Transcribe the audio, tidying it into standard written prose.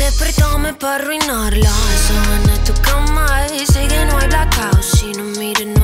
despertame para arruinarla. Sábana en tu cama y sé que no hay blackout. Si no mires